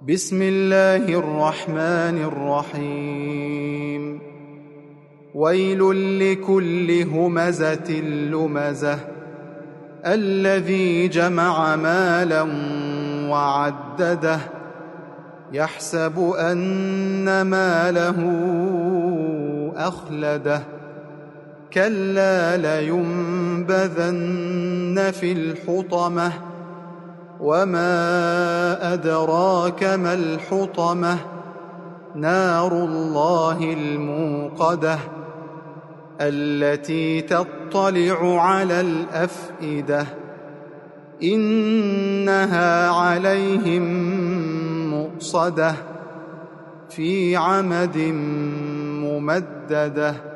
بسم الله الرحمن الرحيم ويل لكل همزة لمزة الذي جمع مالا وعدده يحسب أن ماله أخلده كلا لينبذن في الحطمة وما أدراك ما الحطمة نار الله الموقدة التي تطلع على الأفئدة إنها عليهم مؤصدة في عمد ممددة.